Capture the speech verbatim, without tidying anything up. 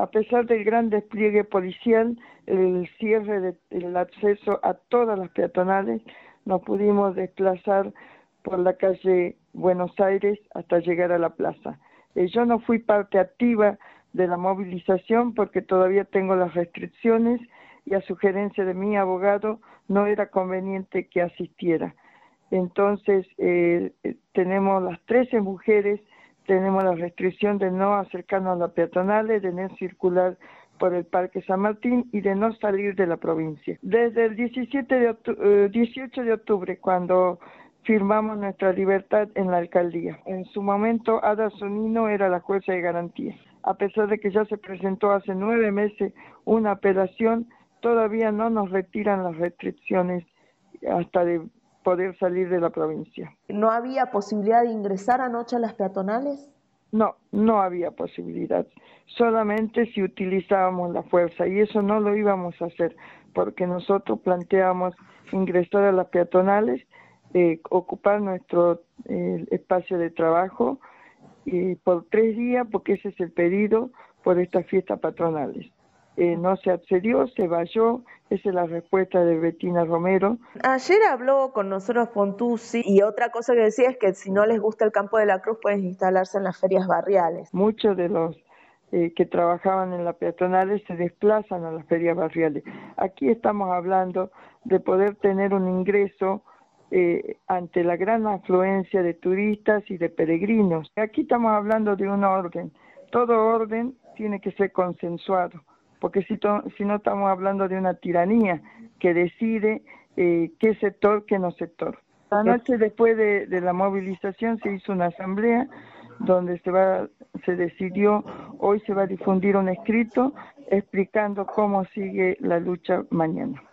a pesar del gran despliegue policial, el cierre del acceso a todas las peatonales, nos pudimos desplazar por la calle Buenos Aires hasta llegar a la plaza. Eh, yo no fui parte activa de la movilización porque todavía tengo las restricciones y a sugerencia de mi abogado no era conveniente que asistiera. Entonces, eh, tenemos las trece mujeres, tenemos la restricción de no acercarnos a las peatonales, de no circular por el Parque San Martín y de no salir de la provincia. Desde el diecisiete de octubre, dieciocho de octubre, cuando firmamos nuestra libertad en la alcaldía. En su momento, Ada Zunino era la jueza de garantía. A pesar de que ya se presentó hace nueve meses una apelación, todavía no nos retiran las restricciones hasta de poder salir de la provincia. ¿No había posibilidad de ingresar anoche a las peatonales? No, no había posibilidad, solamente si utilizábamos la fuerza, y eso no lo íbamos a hacer, porque nosotros planteamos ingresar a las peatonales, eh, ocupar nuestro eh, espacio de trabajo eh, por tres días, porque ese es el pedido por estas fiestas patronales. Eh, no se accedió, se valló, esa es la respuesta de Bettina Romero. Ayer habló con nosotros Pontuzzi y otra cosa que decía es que si no les gusta el Campo de la Cruz pueden instalarse en las ferias barriales. Muchos de los eh, que trabajaban en las peatonales se desplazan a las ferias barriales. Aquí estamos hablando de poder tener un ingreso eh, ante la gran afluencia de turistas y de peregrinos. Aquí estamos hablando de un orden. Todo orden tiene que ser consensuado, porque si, to, si no estamos hablando de una tiranía que decide eh, qué sector, qué no sector. La noche después de, de la movilización se hizo una asamblea donde se va, se decidió, hoy se va a difundir un escrito explicando cómo sigue la lucha mañana.